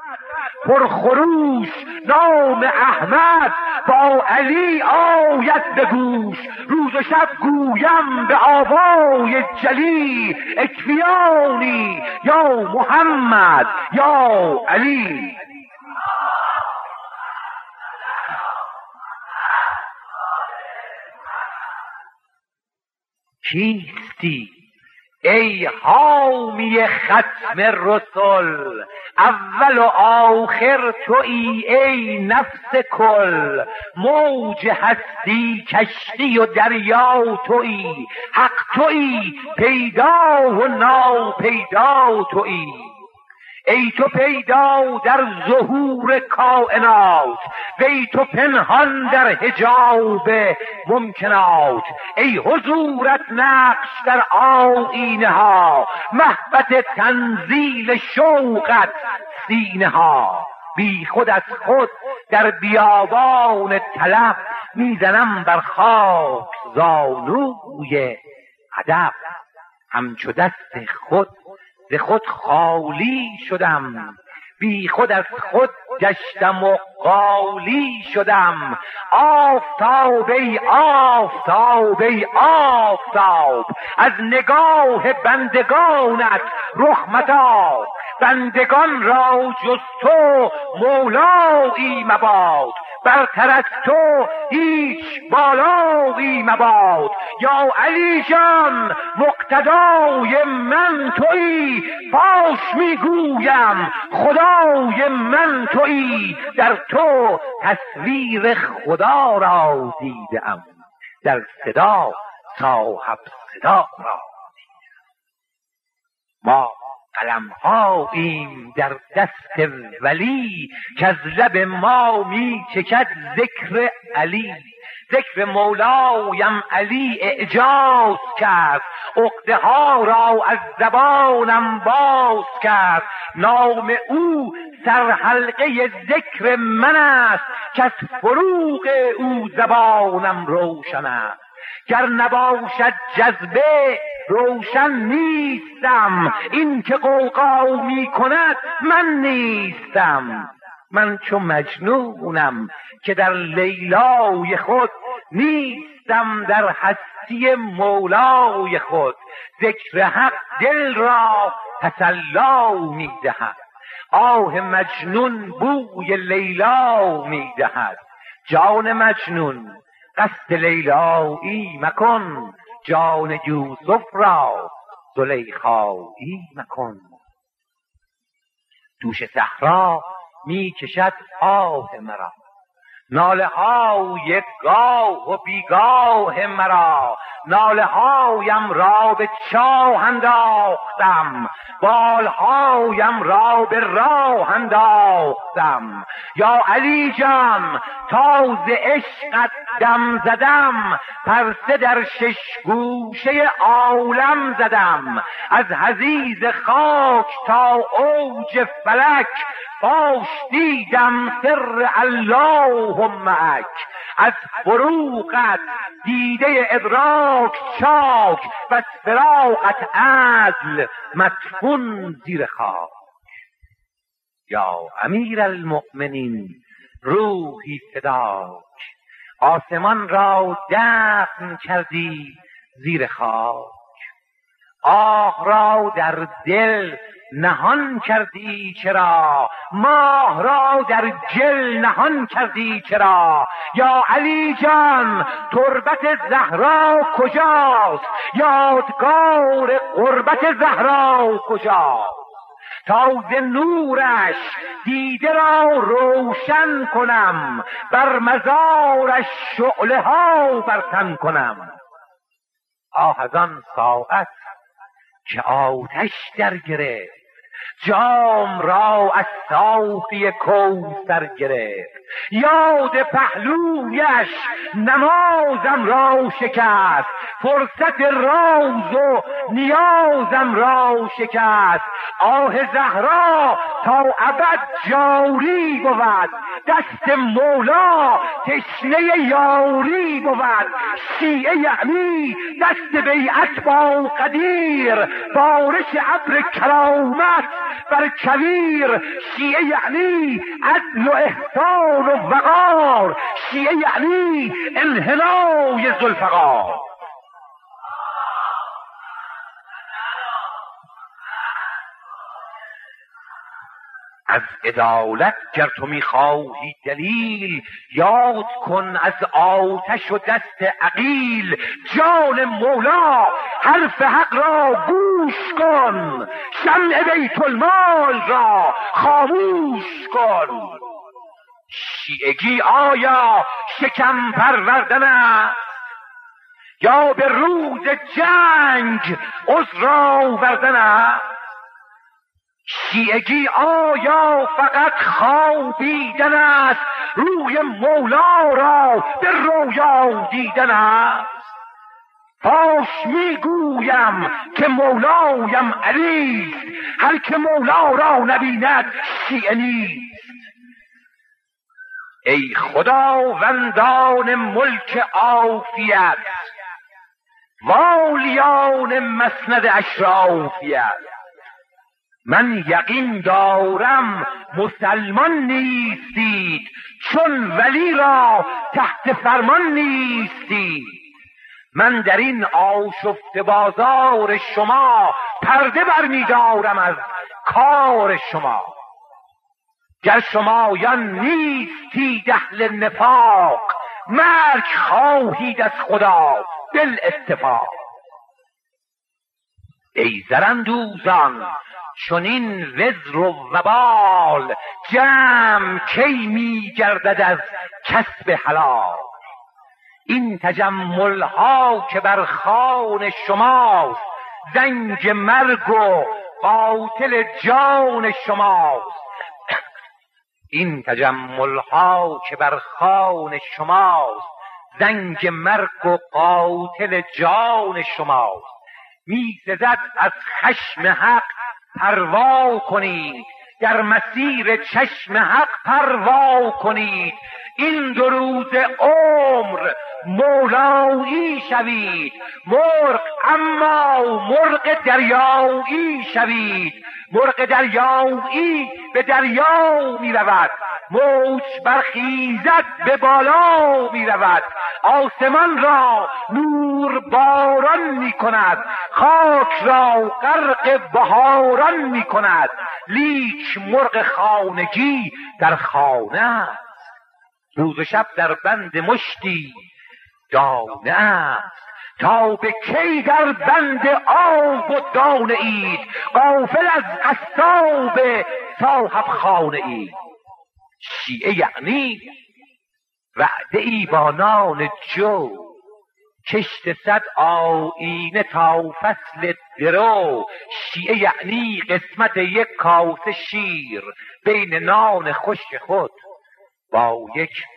پرخروش نام احمد با علی آید به گوش. روز و شب گویم به آوای جلی اکفیانی یا محمد یا علی. کیستی ای حامی ختم رسل، اول و آخر تویی ای نفس کل. موج هستی کشتی و دریا تویی، حق تویی پیدا و ناپیدا تویی. ای تو پیدا در ظهور کائنات، وی تو پنهان در حجاب ممکنات. ای حضورت نقش در آیینه ها، محبت تنزیل شوقت سینه ها. بی خود از خود در بیابان طلب، میزنم بر خاک زانوی ادب. همچو دست خود ز خود خالی شدم، بی خود از خود گشتم و قالی شدم. آفتاب ای آفتاب ای آفتاب، از نگاه بندگانت رخ متاب. بندگان را جز تو مولایی مباد، برتر از تو هیچ بالایی مباد. یا علی جان مقتدای من تویی، فاش میگویم خدای من تویی. در تو تصویر خدا را دیدم، در صدا صاحب صدا را دیدم. ما قلم‌هاییم در دست ولی، که از لب ما می چکد ذکر علی. ذکر مولایم علی اعجاز کرد، عقده ها را از زبانم باز کرد. نام او سرحلقه ذکر من است، که از فروغ او زبانم روشن است. گر نباشد جذبه روشن نیستم، این که غوغا می کند من نیستم. من چو مجنونم که در لیلای خود، نیستم در هستی مولای خود. ذکر حق دل را تسلا می دهد، آه مجنون بوی لیلا می دهد. جان مجنون قصد لیلایی مکن، جان یوسف را زلیخایی مکن. دوش صحرا می کشد آه مرا، ناله های گاه و بیگاه مرا. ناله هایم را به چاه انداختم، بالهایم را به راه انداختم. یا علی جان تا ز عشقت دم زدم، پرسه در شش گوشه عالم زدم. از حضیض خاک تا اوج فلک، فاش دیدم سر اللهم معک. از فروقت دیده ادراک چاک، و از فراقت عدل مدفون زیر خاک. یا امیر المؤمنین روحی فداک، آسمان را دفن کردی زیر خاک. آه را در دل نهان کردی چرا، ماه را در جل نهان کردی چرا. یا علی جان تربت زهرا کجاست، یادگار قربت زهرا کجاست. تا ز نورش دیده را روشن کنم، بر مزارش شعله ها برتن کنم. آه از آن ساعت که آتش در گرفت، جام را از صافی کوثر گرفت. یاد پهلویش نمازم را شکست، فرصت راز و نیازم را شکست. آه زهرا تا ابد جاری بود، دست مولا تشنه یاری بود. شیعه یعنی دست بیعت با قدیر، بارش ابر کرامت بر کویر. شیعه یعنی عدل و احسان و وقار، شیعه یعنی انحنای ذوالفقار. از عدالت گر تو میخواهی دلیل، یاد کن از آتش و دست عقیل. جان مولا حرف حق را گوش کن، شمع بیت المال را خاموش کن. شیعگی آیا شکم پروردن است، یا به روز جنگ عذر آوردن است؟ شیعگی آیا فقط خوابیدن است، روی مولا را به رویا دیدن است؟ فاش میگویم که مولایم علیست، هر که مولا را نبیند شیعه نیست. ای خداوندان ملک عافیت، والیان مسند اشرافیت، من یقین دارم مسلمان نیستید، چون ولی را تحت فرمان نیستید. من در این آشفته بازار شما پرده برمی‌دارم از کار شما. گر شمایان نیستید اهل نفاق، مرگ خواهید از خدا بالاتفاق. ای زراندوزان چنین وزر و وبال، جمع کی می گردد از کسب حلال؟ این تجمل ها که بر خوان شماست، زنگ مرگ و قاتل جان شماست. این تجمل ها که بر خوان شماست، زنگ مرگ و قاتل جان شماست. می سزد از خشم حق پروا کنید، در مسیر چشم حق پروا کنید. این 2 روز عمر مولایی شوید، مرغ اما مرغ دریایی شوید. مرغ دریایی به دریا می رود، موج برخیزد به بالا می رود. آسمان را نور باران می کند، خاک را غرق بهاران می کند. لیک مرغ خانگی در خانه است، روز و شب در بند مشتی دانه است. تا به کی در بند آب و دانه اید، غافل از قصاب صاحب خانه اید. شیعه یعنی وعده ای با نان جو، کشت 100 آینه تا فصل درو. شیعه یعنی قسمت 1 کاسه شیر، بین نان خشک خود با 1